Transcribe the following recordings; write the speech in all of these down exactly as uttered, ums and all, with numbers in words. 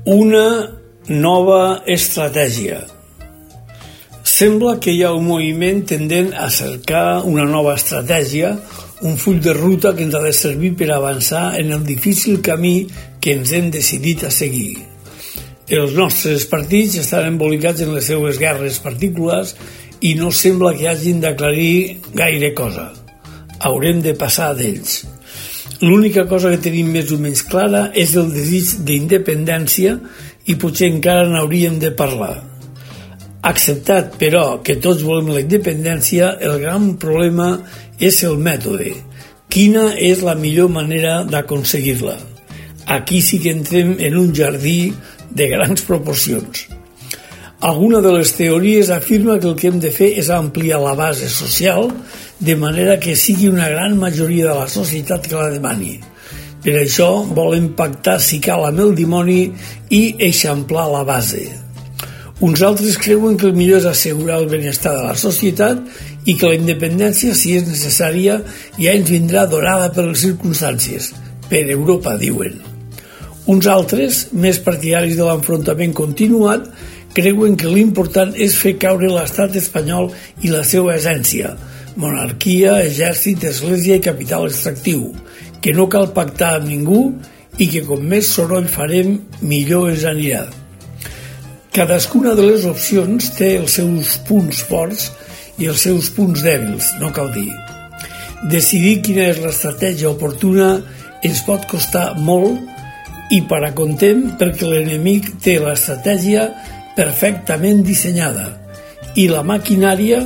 Una nova estratègia. Sembla que hi ha un moviment tendent a cercar una nova estratègia, un full de ruta que ens ha de servir per avançar en el difícil camí que ens hem decidit a seguir. Els nostres partits estan embolicats en les seues guerres particulars i no sembla que hagin d'aclarir gaire cosa. Haurem de passar d'ells. L'única cosa que tenim més o menys clara és el desig d'independència i potser encara n'hauríem de parlar. Acceptat, però, que tots volem la independència, el gran problema és el mètode. Quina és la millor manera d'aconseguir-la? Aquí sí que entrem en un jardí de grans proporcions. Alguna de les teories afirma que el que hem de fer és ampliar la base social de manera que sigui una gran majoria de la societat que la demani. Per això volen pactar si cal amb el dimoni i eixamplar la base. Uns altres creuen que el millor és assegurar el benestar de la societat i que la independència, si és necessària, ja ens vindrà donada per les circumstàncies. Per Europa, diuen. Uns altres, més partidaris de l'enfrontament continuat, creuen que l'important és fer caure l'estat espanyol i la seva essència, monarquia, exèrcit, església i capital extractiu, que no cal pactar amb ningú i que com més soroll farem, millor ens anirà. Cadascuna de les opcions té els seus punts forts i els seus punts dèbils, no cal dir. Decidir quina és l'estratègia oportuna ens pot costar molt i para contem perquè l'enemic té l'estratègia perfectament dissenyada i la maquinària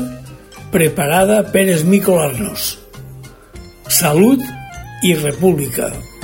preparada per esmicolar-nos. Salut i república.